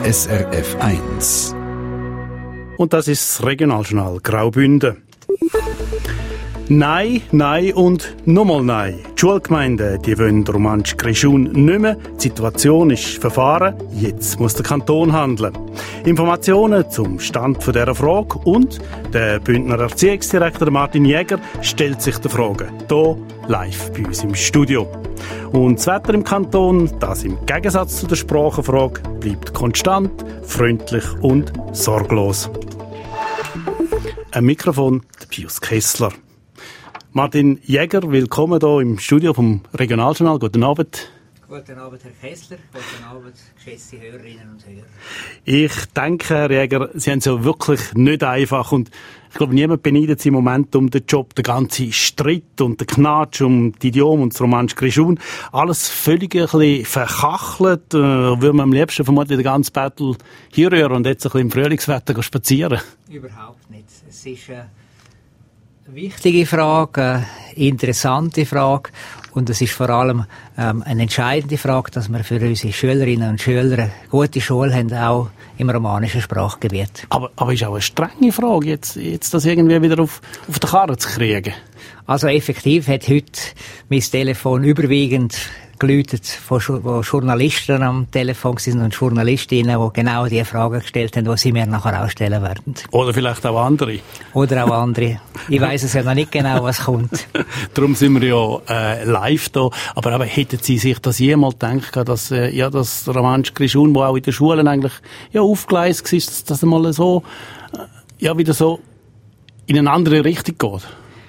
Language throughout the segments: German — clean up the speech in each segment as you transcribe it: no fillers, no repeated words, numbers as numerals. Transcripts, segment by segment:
SRF 1. Und das ist das Regionaljournal Graubünden. Nein, nein und nochmal nein. Die Schulgemeinden, die wollen Romansch Grischun nicht mehr. Die Situation ist verfahren. Jetzt muss der Kanton handeln. Informationen zum Stand dieser Frage und der Bündner Erziehungsdirektor Martin Jäger stellt sich der Frage. Hier live bei uns im Studio. Und das Wetter im Kanton, das im Gegensatz zu der Sprachenfrage, bleibt konstant, freundlich und sorglos. Ein Mikrofon, der Pius Kessler. Martin Jäger, willkommen hier im Studio vom Regionaljournal. Guten Abend. Guten Abend, Herr Kessler. Guten Abend, geschätzte Hörerinnen und Hörer. Ich denke, Herr Jäger, Sie haben es ja wirklich nicht einfach. Und ich glaube, niemand beneidet Sie im Moment um den Job. Der ganze Streit und der Knatsch um die Idiom und das Romansch Grischun. Alles völlig ein bisschen verkachelt. Würde man am liebsten vermutlich den ganzen Battle hier rühren und jetzt ein bisschen im Frühlingswetter spazieren. Überhaupt nicht. Es ist eine wichtige Frage, eine interessante Frage. Und es ist vor allem eine entscheidende Frage, dass wir für unsere Schülerinnen und Schüler eine gute Schule haben, auch im romanischen Sprachgebiet. Aber ist auch eine strenge Frage, jetzt das irgendwie wieder auf die Karre zu kriegen? Also effektiv hat heute mein Telefon überwiegend geläutet, wo Journalisten am Telefon sind und Journalistinnen, die genau die Fragen gestellt haben, die sie mir nachher auch stellen werden. Oder vielleicht auch andere. Oder auch andere. Ich weiss es ja noch nicht genau, was kommt. Darum sind wir ja live da. Aber hätten Sie sich das jemals gedacht, dass das Romansch Grischun, das auch in den Schulen eigentlich aufgeleistet ist, dass das mal so wieder so in eine andere Richtung geht?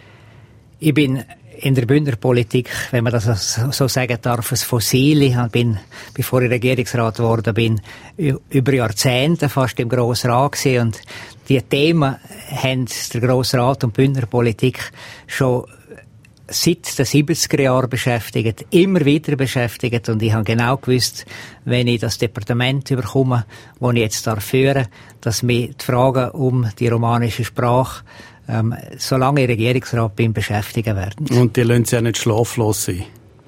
Ich bin in der Bündner Politik, wenn man das so sagen darf, ein Fossil. Ich bin, bevor ich Regierungsrat geworden bin, über Jahrzehnte fast im Grossen Rat gewesen. Und die Themen haben der Grossen Rat und die Bündner Politik schon seit den 70er Jahren beschäftigt, immer wieder beschäftigt. Und ich habe genau gewusst, wenn ich das Departement bekomme, das ich jetzt führen darf, dass mich die Fragen um die romanische Sprache solange ich Regierungsrat bin, beschäftigen werden. Und die lassen Sie ja nicht schlaflos sein?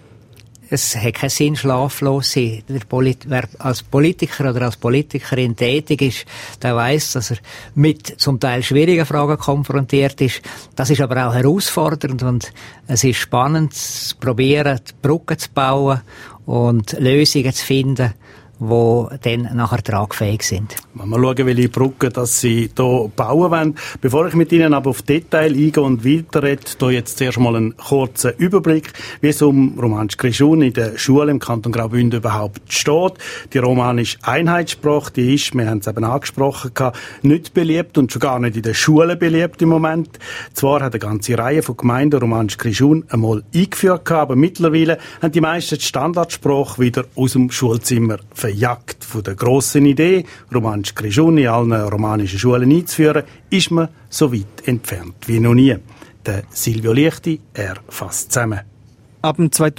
Es hat keinen Sinn, schlaflos sein. Wer als Politiker oder als Politikerin tätig ist, der weiss, dass er mit zum Teil schwierigen Fragen konfrontiert ist. Das ist aber auch herausfordernd und es ist spannend zu probieren, Brücken zu bauen und Lösungen zu finden, die dann nachher tragfähig sind. Wenn wir schauen, welche Brücken dass Sie hier bauen wollen. Bevor ich mit Ihnen aber auf Detail eingehe und weiterrede, hier jetzt zuerst mal einen kurzen Überblick, wie es um Romansch Grischun in der Schule im Kanton Graubünden überhaupt steht. Die romanische Einheitssprache, die ist, wir haben es eben angesprochen, nicht beliebt und schon gar nicht in den Schulen beliebt im Moment. Zwar hat eine ganze Reihe von Gemeinden Romansch Grischun einmal eingeführt, aber mittlerweile haben die meisten die Standardsprache wieder aus dem Schulzimmer verjagt. Von der grossen Idee, Romansch Grischun in allen romanischen Schulen einzuführen, ist man so weit entfernt wie noch nie. Der Silvio Lichti, er fasst zusammen. Ab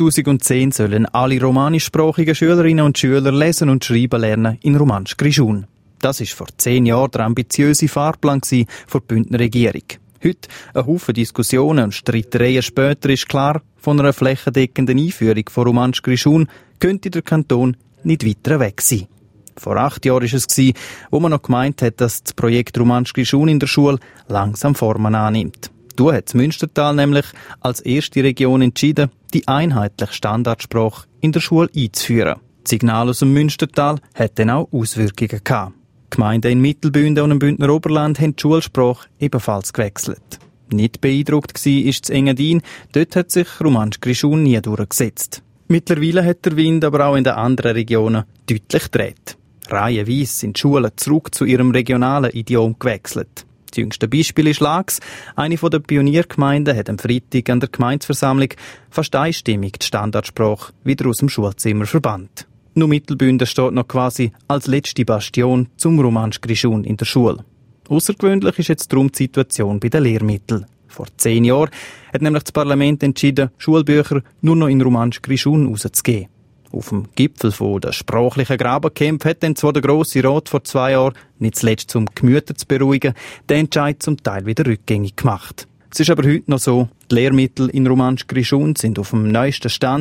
2010 sollen alle romanischsprachigen Schülerinnen und Schüler lesen und schreiben lernen in Romansch Grischun. Das war vor 10 Jahren der ambitiöse Fahrplan der Bündner Regierung. Heute, ein Haufen Diskussionen und Streitereien später, ist klar, von einer flächendeckenden Einführung von Romansch Grischun könnte der Kanton nicht weiter weg sein. Vor 8 Jahren war es, wo man noch gemeint hat, dass das Projekt Romansch Grischun in der Schule langsam Formen annimmt. Da hat das Münstertal nämlich als erste Region entschieden, die einheitliche Standardsprache in der Schule einzuführen. Das Signal aus dem Münstertal hat dann auch Auswirkungen gehabt. Die Gemeinden in Mittelbünden und im Bündner Oberland haben die Schulsprache ebenfalls gewechselt. Nicht beeindruckt war das Engadin, dort hat sich Romansch Grischun nie durchgesetzt. Mittlerweile hat der Wind aber auch in den anderen Regionen deutlich gedreht. Reihenweise sind die Schulen zurück zu ihrem regionalen Idiom gewechselt. Das jüngste Beispiel ist Laax. Eine der Pioniergemeinden hat am Freitag an der Gemeindeversammlung fast einstimmig die Standardsprache wieder aus dem Schulzimmer verbannt. Nur Mittelbünden steht noch quasi als letzte Bastion zum Romansch Grischun in der Schule. Außergewöhnlich ist jetzt darum die Situation bei den Lehrmitteln. Vor 10 Jahren hat nämlich das Parlament entschieden, Schulbücher nur noch in Romansch Grischun rauszugeben. Auf dem Gipfel der sprachlichen Grabenkämpfe hat dann zwar der Grosse Rat vor 2 Jahren, nicht zuletzt um die Gemüter zu beruhigen, den Entscheid zum Teil wieder rückgängig gemacht. Es ist aber heute noch so, die Lehrmittel in Romansch Grischun sind auf dem neuesten Stand.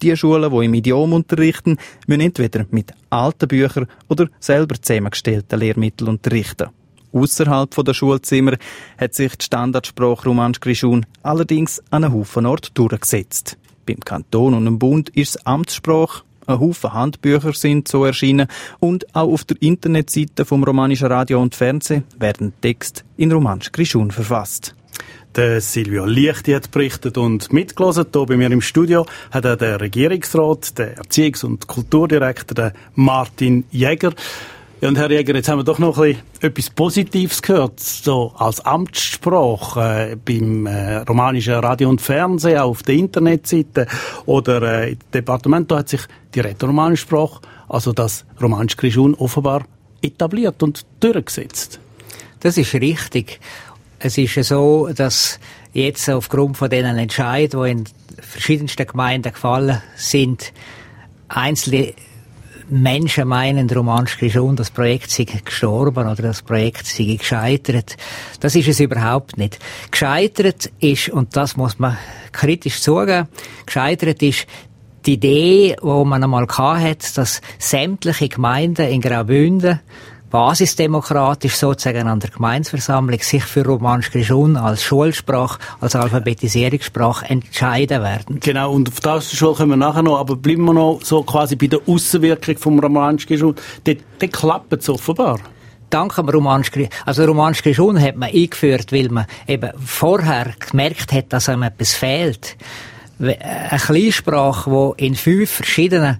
Die Schulen, die im Idiom unterrichten, müssen entweder mit alten Büchern oder selber zusammengestellten Lehrmitteln unterrichten. Ausserhalb der Schulzimmer hat sich die Standardsprache Romansch Grischun allerdings an einem Haufen Orten durchgesetzt. Beim Kanton und dem Bund ist es Amtssprache. Ein Haufen Handbücher sind so erschienen und auch auf der Internetseite vom Romanischen Radio und Fernsehen werden Texte in Romansch Grischun verfasst. Der Silvio Lichti hat berichtet und mitgelesen. Hier bei mir im Studio hat auch der Regierungsrat, der Erziehungs- und Kulturdirektor, der Martin Jäger. Ja, und Herr Jäger, jetzt haben wir doch noch etwas Positives gehört, so als Amtssprache beim Romanischen Radio und Fernsehen, auch auf der Internetseite oder im Departement, da hat sich die rätoromanische Sprache, also das Romansch Grischun, offenbar etabliert und durchgesetzt. Das ist richtig. Es ist so, dass jetzt aufgrund von diesen Entscheidungen, die in verschiedensten Gemeinden gefallen sind, einzelne Menschen meinen, Romansch Grischun, das Projekt sei gestorben oder das Projekt sei gescheitert. Das ist es überhaupt nicht. Gescheitert ist, und das muss man kritisch zugeben, gescheitert ist die Idee, die man einmal hatte, dass sämtliche Gemeinden in Graubünden basisdemokratisch sozusagen an der Gemeindeversammlung sich für Romansch Grischun als Schulsprache, als Alphabetisierungssprache entscheiden werden. Genau, und auf das Schule kommen wir nachher noch, aber bleiben wir noch so quasi bei der Aussenwirkung vom Romansch Grischun. Dort klappt es offenbar. Dank dem Romansch Grischun. Also Romansch Grischun hat man eingeführt, weil man eben vorher gemerkt hat, dass einem etwas fehlt. Eine Kleinsprache, die in 5 verschiedenen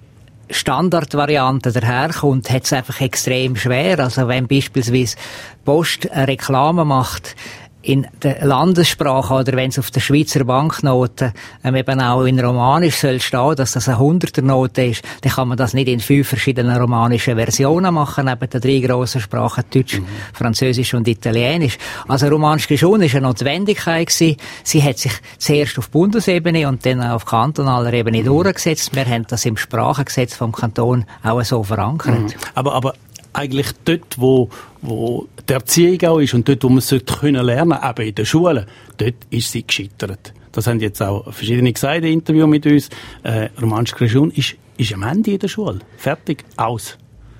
Standardvarianten daherkommt, hat es einfach extrem schwer. Also wenn beispielsweise Post eine Reklame macht in der Landessprache oder wenn es auf der Schweizer Banknote eben auch in Romanisch soll stehen, dass das eine 100er-Note ist, dann kann man das nicht in 5 verschiedenen romanischen Versionen machen, neben den 3 grossen Sprachen Deutsch, Französisch und Italienisch. Also Romansch Grischun ist eine Notwendigkeit gewesen. Sie hat sich zuerst auf Bundesebene und dann auf kantonaler Ebene durchgesetzt. Wir haben das im Sprachengesetz vom Kanton auch so verankert. Aber eigentlich dort, wo die Erziehung auch ist und dort, wo man es lernen sollte, eben in den Schulen, dort ist sie gescheitert. Das haben jetzt auch verschiedene gesagt im Interview mit uns. Romansch Grischun ist am Ende in der Schule. Fertig, aus.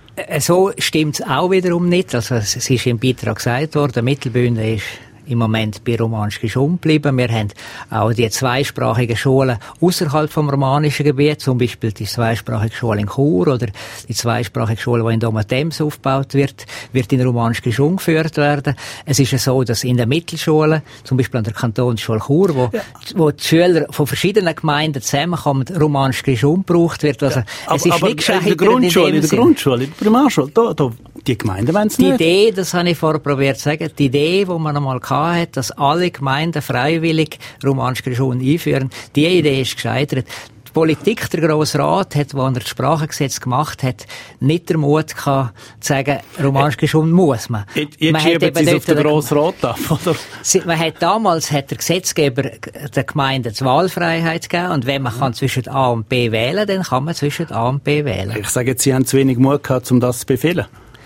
So stimmt es auch wiederum nicht. Also, es ist im Beitrag gesagt worden, Mittelbünden ist im Moment bei Romansch Grischun geblieben. Wir haben auch die zweisprachigen Schulen außerhalb vom romanischen Gebiet, zum Beispiel die zweisprachige Schule in Chur oder die zweisprachige Schule, die in Domatems aufgebaut wird in Romansch Grischun geführt werden. Es ist ja so, dass in den Mittelschulen, zum Beispiel an der Kantonsschule Chur, wo die Schüler von verschiedenen Gemeinden zusammenkommen, Romansch Grischun gebraucht wird. Also, es ist nicht gescheitert in der Grundschule, in der Primarschule, da, die Gemeinden wollen es nicht. Die Idee, das habe ich vorher probiert zu sagen, die Idee, die man einmal hat, dass alle Gemeinden freiwillig Romansch Grischun einführen, die Idee ist gescheitert. Die Politik, der Grosse Rat, hat, als er das Sprachengesetz gemacht hat, nicht den Mut gehabt, zu sagen, Romansch Grischun muss man. Jetzt schieben Sie es auf den Grossen Rat ab, oder? Damals hat der Gesetzgeber der Gemeinden die Wahlfreiheit gegeben, und wenn man kann zwischen A und B wählen, dann kann man zwischen A und B wählen. Ich sage jetzt, Sie haben zu wenig Mut gehabt, um das zu befehlen.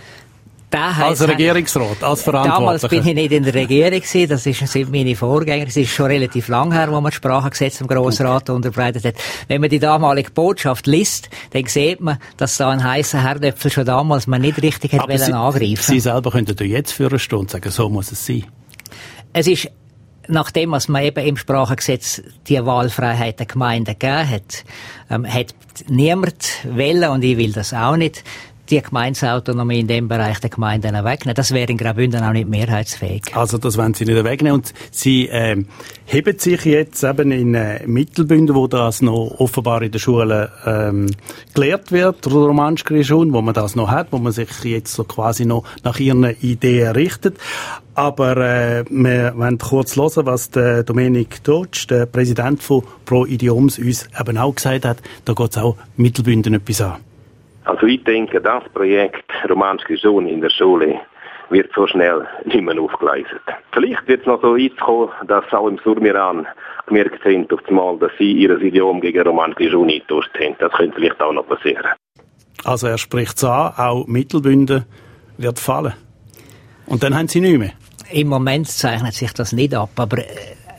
Als Regierungsrat, als Verantwortlicher. Damals bin ich nicht in der Regierung gewesen, das sind meine Vorgänger. Es ist schon relativ lang her, wo man das Sprachengesetz im Grossen Rat unterbreitet hat. Wenn man die damalige Botschaft liest, dann sieht man, dass da ein heisser Herdöpfel schon damals man nicht richtig hat angreifen. Sie selber könnten jetzt für eine Stunde sagen, so muss es sein. Es ist, nachdem was man eben im Sprachengesetz die Wahlfreiheit der Gemeinden gegeben hat niemand wollen, und ich will das auch nicht, die Gemeindeautonomie in dem Bereich der Gemeinden wegnehmen. Das wäre in Graubünden auch nicht mehrheitsfähig. Also das wollen Sie nicht wegnehmen. Und Sie heben sich jetzt eben in Mittelbünden, wo das noch offenbar in der Schule gelehrt wird, Romansch Grischun, wo man das noch hat, wo man sich jetzt so quasi noch nach Ihren Ideen richtet. Aber wir wollen kurz hören, was der Dominik Dotsch, der Präsident von Pro Idioms, uns eben auch gesagt hat. Da geht es auch Mittelbünden etwas an. Also ich denke, das Projekt Romansch Grischun in der Schule wird so schnell nicht mehr aufgeleistet. Vielleicht wird es noch so weit kommen, dass auch im Surmiran gemerkt haben, auf einmal, dass sie ihr Idiom gegen Romansch Grischun eingetauscht haben. Das könnte vielleicht auch noch passieren. Also er spricht es an, auch Mittelbünden wird fallen. Und dann haben Sie nichts mehr. Im Moment zeichnet sich das nicht ab, aber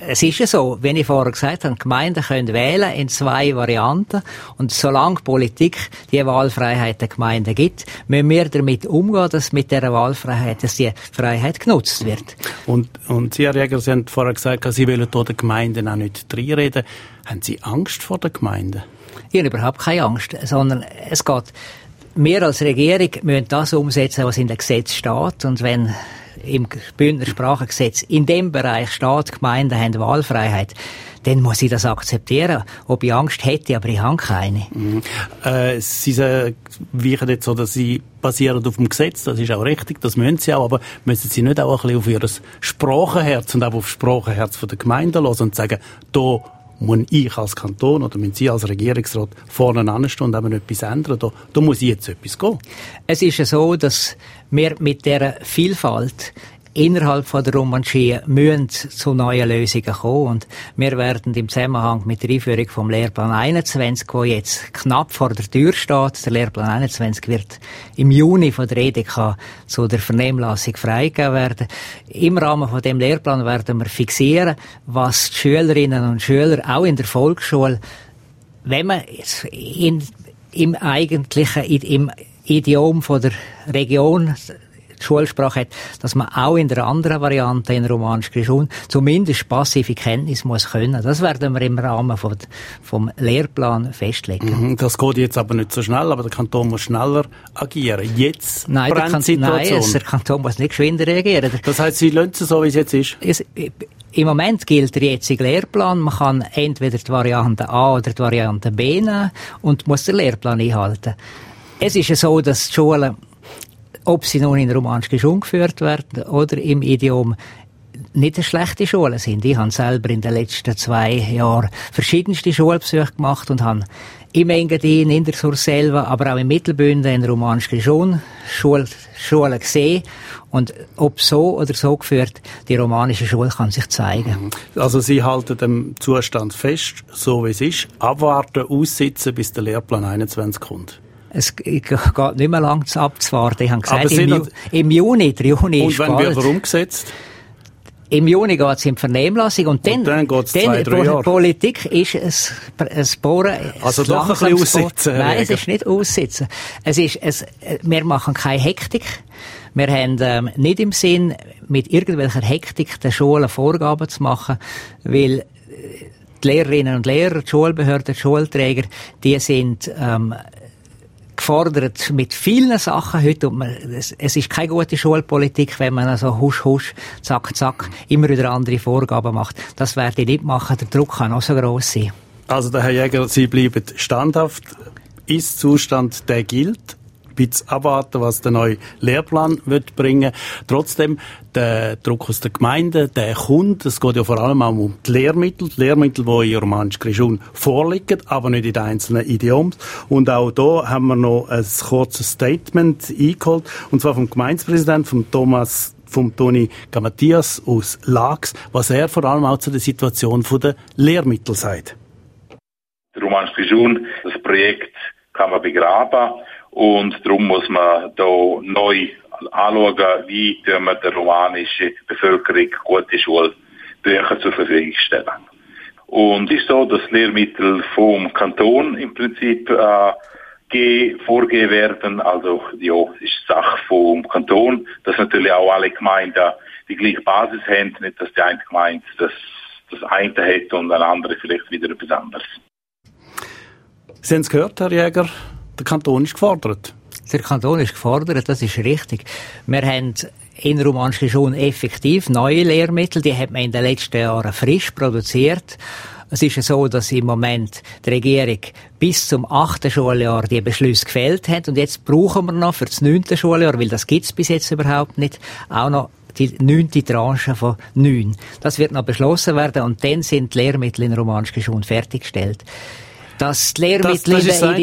es ist ja so, wie ich vorher gesagt habe, Gemeinden können wählen in 2 Varianten. Und solange Politik die Wahlfreiheit der Gemeinden gibt, müssen wir damit umgehen, dass mit dieser Wahlfreiheit, dass die Freiheit genutzt wird. Und Sie, Herr Jäger, Sie haben vorher gesagt, Sie wollen hier den Gemeinden auch nicht reinreden. Haben Sie Angst vor den Gemeinden? Ich habe überhaupt keine Angst, sondern es geht, wir als Regierung müssen das umsetzen, was in dem Gesetz steht. Und wenn im Bündner Sprachengesetz in dem Bereich steht, Gemeinden haben Wahlfreiheit, dann muss ich das akzeptieren. Ob ich Angst hätte, aber ich habe keine. Sie weichen jetzt so, dass Sie basieren auf dem Gesetz, das ist auch richtig, das müssen Sie auch, aber müssen Sie nicht auch ein bisschen auf Ihr Sprachenherz und auch auf das Sprachenherz der Gemeinden hören und sagen, da muss ich als Kanton oder müssen Sie als Regierungsrat vorne anstehen und etwas ändern, da muss jetzt etwas gehen? Es ist ja so, dass wir mit dieser Vielfalt innerhalb von der Romanschie müssen zu neuen Lösungen kommen. Und wir werden im Zusammenhang mit der Einführung vom Lehrplan 21, der jetzt knapp vor der Tür steht, der Lehrplan 21 wird im Juni von der EDK zu der Vernehmlassung freigegeben werden. Im Rahmen von dem Lehrplan werden wir fixieren, was die Schülerinnen und Schüler auch in der Volksschule, wenn man im eigentlichen, im Idiom von der Region die Schulsprache hat, dass man auch in der anderen Variante in Romanisch Grischun zumindest passive Kenntnis muss können. Das werden wir im Rahmen vom Lehrplan festlegen. Das geht jetzt aber nicht so schnell, aber der Kanton muss schneller agieren. Jetzt brennt die Situation. Nein, der Kanton muss nicht geschwinder reagieren. Das heisst, Sie lassen es so, wie es jetzt ist? Im Moment gilt der jetzige Lehrplan. Man kann entweder die Variante A oder die Variante B nehmen und muss den Lehrplan einhalten. Es ist ja so, dass die Schulen, ob sie nun in Romanisch Grischun geführt werden oder im Idiom, nicht eine schlechte Schule sind. Ich habe selber in den letzten 2 Jahren verschiedenste Schulbesuche gemacht und habe im Engadin, in der Surselva, aber auch im Mittelbünden in Romanisch Grischun Schulen gesehen. Und ob so oder so geführt, die romanische Schule kann sich zeigen. Also Sie halten dem Zustand fest, so wie es ist, abwarten, aussitzen, bis der Lehrplan 21 kommt? Es geht nicht mehr lang abzuwarten. Ich habe gesagt, im Juni, der Juni ist bald. Und wann wird er umgesetzt? Im Juni geht es in die Vernehmlassung und dann geht es 2-3 Jahre. Politik ist ein Bohren. Also doch ein bisschen aussitzen. Nein, es ist nicht aussitzen. Wir machen keine Hektik. Wir haben nicht im Sinn, mit irgendwelcher Hektik den Schulen Vorgaben zu machen, weil die Lehrerinnen und Lehrer, die Schulbehörden, die Schulträger, die sind gefordert mit vielen Sachen heute. Es ist keine gute Schulpolitik, wenn man so husch, husch, zack, zack, immer wieder andere Vorgaben macht. Das werde ich nicht machen. Der Druck kann auch so gross sein. Also, der Herr Jäger, Sie bleiben standhaft. Ist-Zustand, der gilt. Ein bisschen abwarten, was der neue Lehrplan wird bringen. Trotzdem, der Druck aus der Gemeinde, der kommt. Es geht ja vor allem auch um die Lehrmittel, die in Romanisch Grischun vorliegen, aber nicht in den einzelnen Idiomen. Und auch da haben wir noch ein kurzes Statement eingeholt, und zwar vom Gemeindepräsidenten, vom Toni Gamathias aus Lax, was er vor allem auch zu der Situation der Lehrmittel sagt. Der Romanisch Grischun, das Projekt kann man begraben. Und darum muss man da neu anschauen, wie wir der romanischen Bevölkerung gute Schulbücher zur Verfügung stellen. Und es ist so, dass Lehrmittel vom Kanton im Prinzip vorgegeben werden. Also ja, es ist Sache vom Kanton, dass natürlich auch alle Gemeinden die gleiche Basis haben, nicht dass die eine Gemeinde das eine hat und eine andere vielleicht wieder etwas anderes. Sie haben es gehört, Herr Jäger? Der Kanton ist gefordert. Der Kanton ist gefordert, das ist richtig. Wir haben in Romanisch Grischun effektiv neue Lehrmittel, die hat man in den letzten Jahren frisch produziert. Es ist ja so, dass im Moment die Regierung bis zum 8. Schuljahr die Beschlüsse gefällt hat und jetzt brauchen wir noch für das 9. Schuljahr, weil das gibt's bis jetzt überhaupt nicht, auch noch die 9. Tranche von 9. Das wird noch beschlossen werden und dann sind die Lehrmittel in Romanisch Grischun fertiggestellt. Dass die Lehrmittel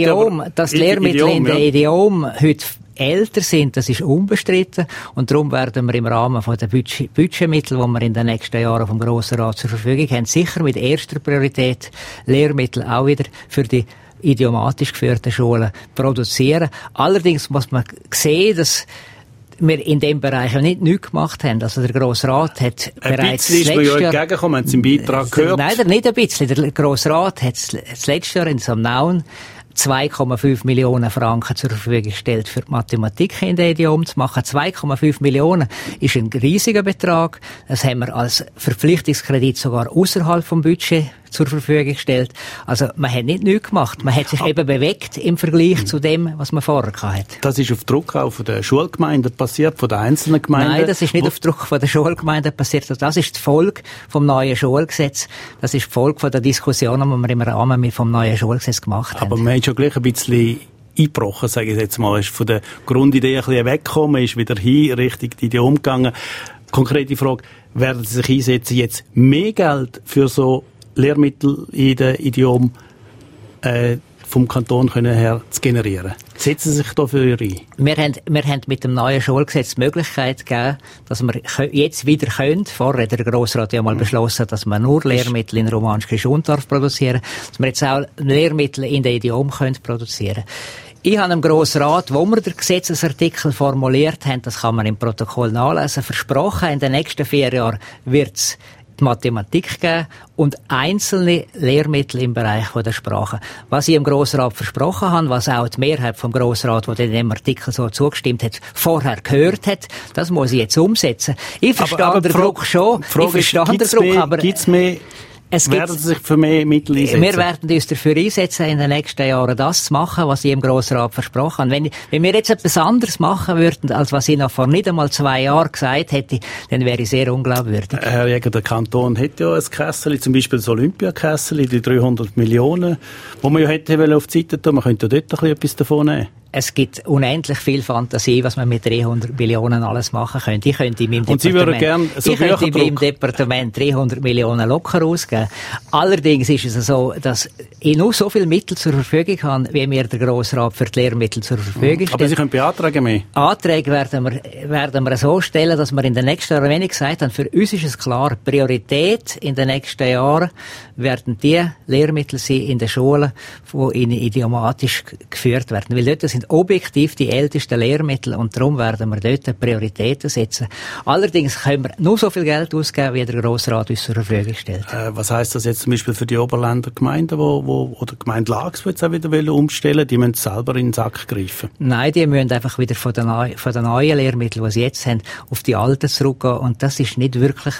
in den Idiom heute älter sind, das ist unbestritten. Und darum werden wir im Rahmen von den Budgetmitteln, die wir in den nächsten Jahren vom Grossen Rat zur Verfügung haben, sicher mit erster Priorität Lehrmittel auch wieder für die idiomatisch geführten Schulen produzieren. Allerdings muss man sehen, dass wir in dem Bereich nicht nichts gemacht haben. Also der Grosse Rat hat bereits letztes Jahr... entgegengekommen, haben Sie im Beitrag gehört? Nein, nicht ein bisschen. Der Grosse Rat hat das letzte Jahr in Samnaun 2,5 Millionen Franken zur Verfügung gestellt, für die Mathematik in der Idiom zu machen. 2,5 Millionen ist ein riesiger Betrag. Das haben wir als Verpflichtungskredit sogar außerhalb vom Budget zur Verfügung gestellt. Also man hat nicht nichts gemacht. Man hat sich eben bewegt im Vergleich zu dem, was man vorher hatte. Das ist auf Druck auch von der Schulgemeinden passiert, von den einzelnen Gemeinden? Nein, das ist nicht auf Druck von der Schulgemeinden passiert. Das ist die Folge vom neuen Schulgesetz. Das ist die Folge von der Diskussionen, die wir im Rahmen vom neuen Schulgesetz gemacht haben. Aber man hat schon gleich ein bisschen eingebrochen, sage ich jetzt mal. Ist von der Grundidee ein bisschen weggekommen, ist wieder hin, Richtung die Idee umgegangen. Konkrete Frage, werden Sie sich einsetzen, jetzt mehr Geld für so Lehrmittel in den Idiom vom Kanton her zu generieren? Setzen Sie sich dafür ein? Wir haben mit dem neuen Schulgesetz die Möglichkeit gegeben, dass wir jetzt wieder können. Vorher hat der Grossrat ja mal beschlossen, dass man nur Lehrmittel in Romanisch-Grischun darf produzieren, dass wir jetzt auch Lehrmittel in den Idiom können produzieren. Ich habe dem Grossen Rat, wo wir den Gesetzesartikel formuliert haben, das kann man im Protokoll nachlesen, versprochen, in den nächsten 4 Jahren wird's die Mathematik geben und einzelne Lehrmittel im Bereich der Sprache. Was ich im Grossrat versprochen habe, was auch die Mehrheit vom Grossrat, die dem Artikel so zugestimmt hat, vorher gehört hat, das muss ich jetzt umsetzen. Ich verstehe den Druck schon. Gibt's mehr? Werden Sie sich für mehr Mittel einsetzen? Wir werden uns dafür einsetzen, in den nächsten Jahren das zu machen, was ich im Grossrat versprochen habe. Wenn wir jetzt etwas anderes machen würden, als was ich noch vor nicht einmal 2 Jahren gesagt hätte, dann wäre ich sehr unglaubwürdig. Herr Jäger, der Kanton hat ja ein Kessel, zum Beispiel das Olympiakessel, die 300 Millionen, wo man ja hätte auf die Seite tun. Man könnte dort ein bisschen etwas davon nehmen. Es gibt unendlich viel Fantasie, was man mit 300 Millionen alles machen könnte. Ich könnte in meinem Departement 300 Millionen locker ausgeben. Allerdings ist es so, dass ich nur so viele Mittel zur Verfügung habe, wie mir der Grossrat für die Lehrmittel zur Verfügung stellt. Aber Sie können beantragen mehr? Anträge werden wir so stellen, dass wir in den nächsten Jahren, wenn ich gesagt habe, für uns ist es klar, Priorität in den nächsten Jahren werden die Lehrmittel sein in den Schulen, die idiomatisch geführt werden. Weil dort sind objektiv die ältesten Lehrmittel und darum werden wir dort Prioritäten setzen. Allerdings können wir nur so viel Geld ausgeben, wie der Grossrat uns zur Verfügung stellt. Was heisst das jetzt zum Beispiel für die Oberländer Gemeinden, oder Gemeinde Lags, die jetzt auch wieder umstellen, die müssen selber in den Sack greifen? Nein, die müssen einfach wieder von den neuen Lehrmitteln, die sie jetzt haben, auf die alten zurückgehen und das ist nicht wirklich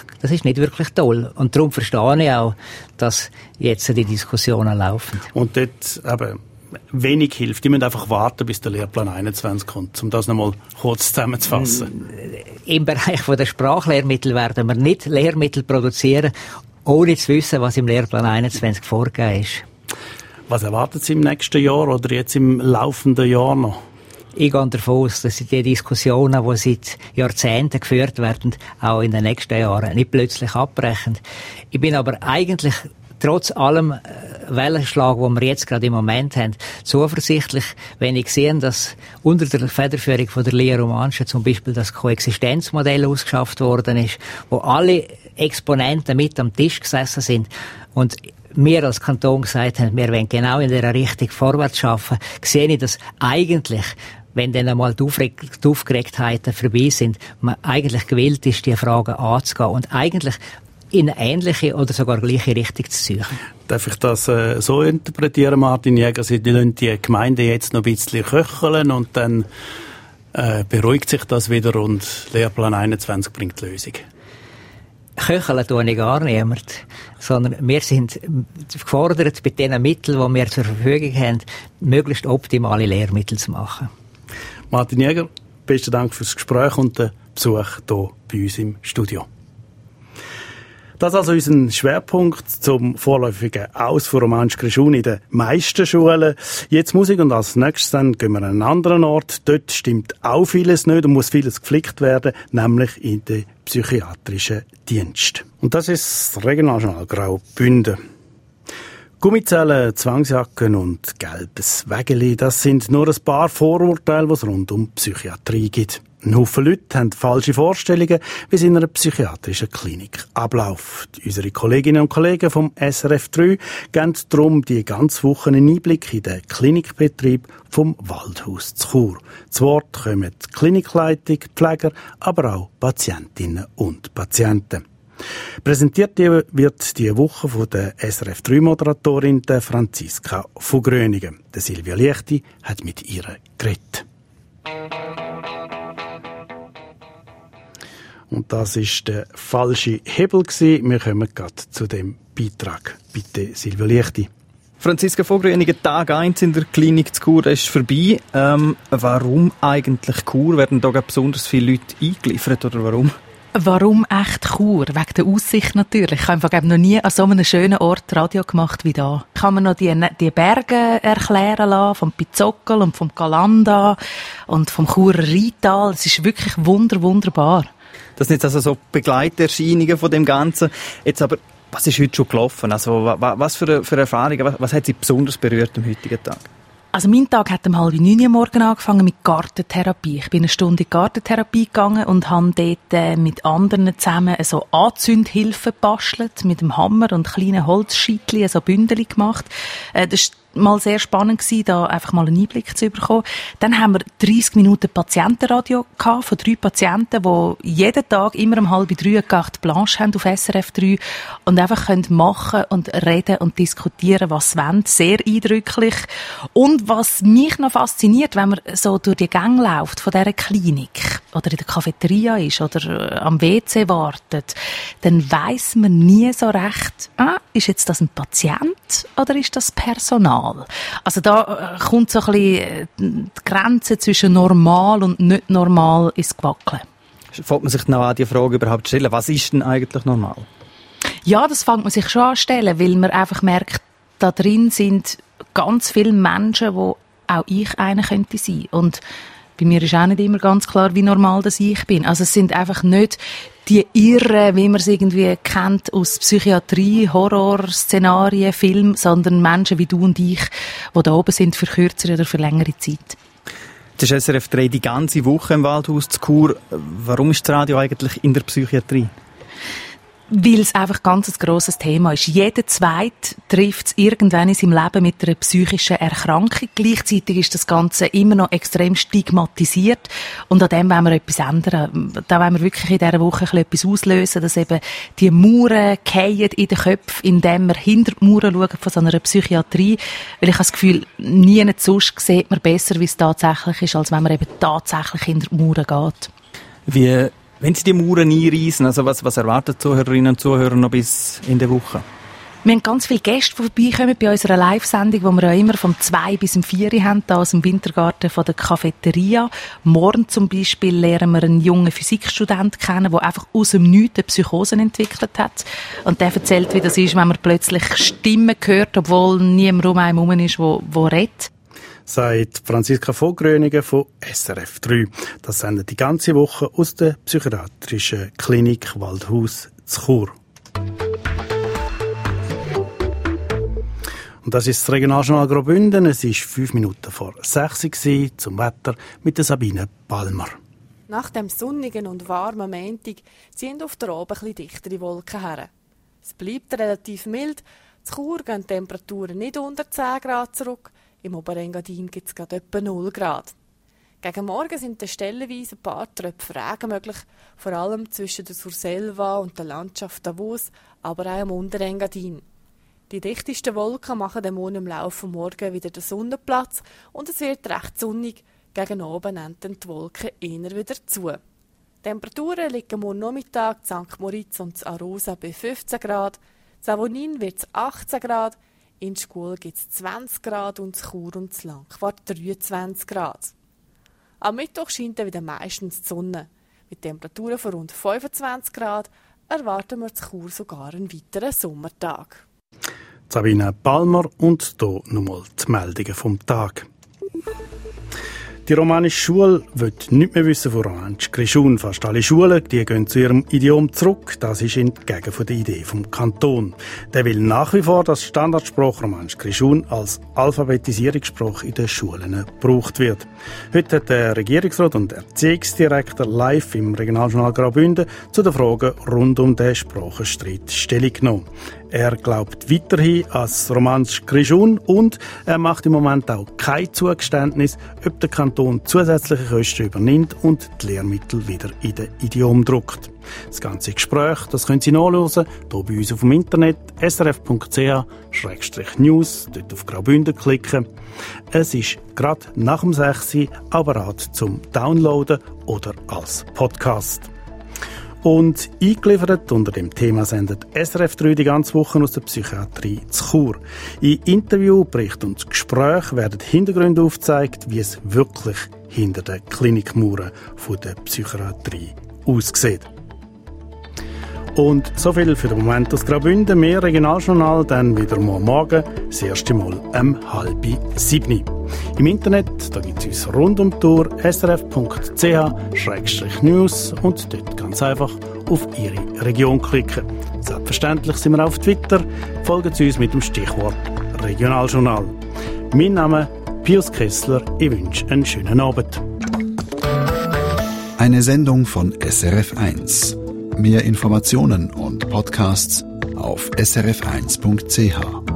toll. Und darum verstehe ich auch, dass jetzt die Diskussionen laufen. Und dort eben wenig hilft. Die müssen einfach warten, bis der Lehrplan 21 kommt, um das nochmal kurz zusammenzufassen. Im Bereich der Sprachlehrmittel werden wir nicht Lehrmittel produzieren, ohne zu wissen, was im Lehrplan 21 vorgegeben ist. Was erwarten Sie im nächsten Jahr oder jetzt im laufenden Jahr noch? Ich gehe davon aus, dass die Diskussionen, die seit Jahrzehnten geführt werden, auch in den nächsten Jahren nicht plötzlich abbrechen. Ich bin aber eigentlich trotz allem Wellenschlag, den wir jetzt gerade im Moment haben, zuversichtlich, wenn ich sehe, dass unter der Federführung von der Lia Romanische zum Beispiel das Koexistenzmodell ausgeschafft worden ist, wo alle Exponenten mit am Tisch gesessen sind und wir als Kanton gesagt haben, wir wollen genau in dieser Richtung vorwärts schaffen, sehe ich, dass eigentlich, wenn dann einmal die Aufgeregtheiten vorbei sind, man eigentlich gewillt ist, die Fragen anzugehen und eigentlich in eine ähnliche oder sogar gleiche Richtung zu suchen. Darf ich das so interpretieren, Martin Jäger? Sie lassen die Gemeinde jetzt noch ein bisschen köcheln und dann beruhigt sich das wieder und Lehrplan 21 bringt die Lösung? Köcheln tue ich gar niemand, sondern wir sind gefordert, mit den Mitteln, die wir zur Verfügung haben, möglichst optimale Lehrmittel zu machen. Martin Jäger, besten Dank fürs Gespräch und den Besuch hier bei uns im Studio. Das ist also unser Schwerpunkt zum vorläufigen Aus von Romanisch-Grischun in den meisten Schulen. Jetzt Musik und als nächstes dann gehen wir an einen anderen Ort. Dort stimmt auch vieles nicht und muss vieles geflickt werden, nämlich in den psychiatrischen Dienst. Und das ist das Regionaljournal Graubünden. Gummizellen, Zwangsjacken und gelbes Wägeli, das sind nur ein paar Vorurteile, die es rund um Psychiatrie gibt. Ein Haufen Leute haben falsche Vorstellungen, wie es in einer psychiatrischen Klinik abläuft. Unsere Kolleginnen und Kollegen vom SRF 3 geben darum die ganze Woche einen Einblick in den Klinikbetrieb vom Waldhaus zu Chur. Zu Wort kommen die Klinikleitung, die Pfleger, aber auch Patientinnen und Patienten. Präsentiert wird diese Woche von der SRF 3-Moderatorin Franziska von Gröningen. Silvia Liechti hat mit ihr geredet. Und das ist der falsche Hebel gewesen. Wir kommen gerade zu dem Beitrag. Bitte, Silvia Liechti. Franziska von Gröningen, Tag 1 in der Klinik zu Chur ist vorbei. Warum eigentlich Chur? Werden da besonders viele Leute eingeliefert oder warum? Warum echt Chur? Wegen der Aussicht natürlich. Ich habe einfach noch nie an so einem schönen Ort Radio gemacht wie da. Ich kann mir noch die Berge erklären lassen, vom Pizzockel und vom Galanda und vom Churer Rheintal. Es ist wirklich wunderbar. Das sind jetzt also so Begleiterscheinungen von dem Ganzen. Jetzt aber, was ist heute schon gelaufen? Also, was für Erfahrungen, was hat Sie besonders berührt am heutigen Tag? Also mein Tag hat um 8:30 Uhr morgen angefangen mit Gartentherapie. Ich bin eine Stunde in die Gartentherapie gegangen und habe dort mit anderen zusammen so Anzündhilfen gebastelt, mit dem Hammer und kleinen Holzscheitchen, so Bündel gemacht. Das mal sehr spannend gewesen, da einfach mal einen Einblick zu bekommen. Dann haben wir 30 Minuten Patientenradio gehabt, von 3 Patienten, die jeden Tag immer um 2:30 carte blanche haben auf SRF 3 und einfach können machen und reden und diskutieren, was sie wollen. Sehr eindrücklich. Und was mich noch fasziniert, wenn man so durch die Gänge läuft von dieser Klinik oder in der Cafeteria ist oder am WC wartet, dann weiss man nie so recht, ist jetzt das ein Patient oder ist das Personal? Also da kommt so ein bisschen die Grenze zwischen normal und nicht normal ins Wackeln. Fängt man sich noch an, die Frage überhaupt zu stellen, was ist denn eigentlich normal? Ja, das fängt man sich schon an zu stellen, weil man einfach merkt, da drin sind ganz viele Menschen, wo auch ich einer könnte sein. Und bei mir ist auch nicht immer ganz klar, wie normal das ich bin. Also es sind einfach nicht die Irren, wie man es irgendwie kennt aus Psychiatrie, Horrorszenarien, Film, sondern Menschen wie du und ich, die da oben sind für kürzere oder für längere Zeit. Das ist SRF 3 die ganze Woche im Waldhaus zu Chur. Warum ist das Radio eigentlich in der Psychiatrie? Weil es einfach ganz ein grosses Thema ist. Jeder Zweite trifft es irgendwann in seinem Leben mit einer psychischen Erkrankung. Gleichzeitig ist das Ganze immer noch extrem stigmatisiert. Und an dem wollen wir etwas ändern. Da wollen wir wirklich in dieser Woche etwas auslösen, dass eben die Mauern fallen in den Köpfen, indem wir hinter die Mauern schauen von so einer Psychiatrie. Weil ich habe das Gefühl, nie sonst sieht man besser, wie es tatsächlich ist, als wenn man eben tatsächlich hinter die Mauern geht. Wenn Sie die Mauern einreissen, also was erwarten Zuhörerinnen und Zuhörer noch bis in der Woche? Wir haben ganz viele Gäste, die vorbeikommen bei unserer Live-Sendung, die wir ja immer vom 2 bis 4 haben, hier aus dem Wintergarten von der Cafeteria. Morgen zum Beispiel lernen wir einen jungen Physikstudenten kennen, der einfach aus dem Nichts eine Psychose entwickelt hat. Und der erzählt, wie das ist, wenn man plötzlich Stimmen hört, obwohl niemand um einen herum ist, der redet. Sagt Franziska von Gröningen von SRF 3. Das sendet die ganze Woche aus der psychiatrischen Klinik Waldhaus zu Chur. Und das ist das Regionaljournal Graubünden. Es war 5 Minuten vor 6 Uhr zum Wetter mit der Sabine Palmer. Nach dem sonnigen und warmen Montag ziehen auf der Oben ein bisschen dichtere Wolken her. Es bleibt relativ mild. In Chur gehen die Temperaturen nicht unter 10 Grad zurück. Im Oberengadin gibt es gerade etwa 0 Grad. Gegen Morgen sind dann stellenweise ein paar Tröpfe Regen möglich, vor allem zwischen der Surselva und der Landschaft Davos, aber auch im Unterengadin. Die dichtesten Wolken machen dem Mond im Laufe des Morgens wieder den Sonnenplatz und es wird recht sonnig. Gegen oben nimmt dann die Wolken eher wieder zu. Die Temperaturen liegen morgen Nachmittag in St. Moritz und in Arosa bei 15 Grad, in Savonin wird es 18 Grad, in Schkuhl gibt es 20 Grad und in Chur und in Langquart 23 Grad. Am Mittwoch scheint dann wieder meistens die Sonne. Mit Temperaturen von rund 25 Grad erwarten wir in Chur sogar einen weiteren Sommertag. Sabine Palmer und hier nochmal die Meldungen vom Tag. Die romanische Schule will nichts mehr wissen von Romansch Grischun. Fast alle Schulen die gehen zu ihrem Idiom zurück. Das ist entgegen der Idee vom Kanton. Der will nach wie vor, dass Standardspruch Romansch Grischun als Alphabetisierungsspruch in den Schulen gebraucht wird. Heute hat der Regierungsrat und Erziehungsdirektor live im Regionaljournal Graubünden zu den Fragen rund um den Sprachenstreit Stellung genommen. Er glaubt weiterhin an das Romansch Grischun und er macht im Moment auch kein Zugeständnis, ob der Kanton zusätzliche Kosten übernimmt und die Lehrmittel wieder in den Idiom druckt. Das ganze Gespräch, das können Sie nachlesen, hier bei uns auf dem Internet, srf.ch/news, dort auf Graubünden klicken. Es ist gerade nach dem 6 Uhr aber bereit zum Downloaden oder als Podcast. Und eingeliefert unter dem Thema sendet SRF 3 die ganze Woche aus der Psychiatrie zu Chur. In Interview, Bericht und Gespräch werden Hintergründe aufgezeigt, wie es wirklich hinter den Klinikmauern der Psychiatrie aussieht. Und so viel für den Moment aus Graubünden. Mehr Regionaljournal dann wieder morgen, das erste Mal 6:30. Im Internet, da gibt es uns rund um die Tour srf.ch/news und dort ganz einfach auf Ihre Region klicken. Selbstverständlich sind wir auf Twitter. Folgen Sie uns mit dem Stichwort Regionaljournal. Mein Name Pius Kessler. Ich wünsche einen schönen Abend. Eine Sendung von SRF 1. Mehr Informationen und Podcasts auf srf1.ch.